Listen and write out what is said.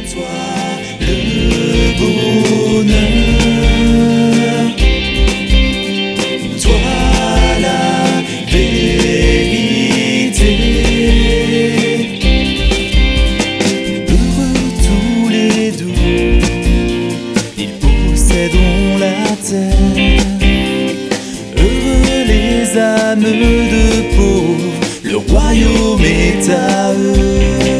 toi le bonheur, toi la vérité. Heureux tous les doux, ils posséderont la terre. Heureux les âmes de pauvres, le royaume est à eux.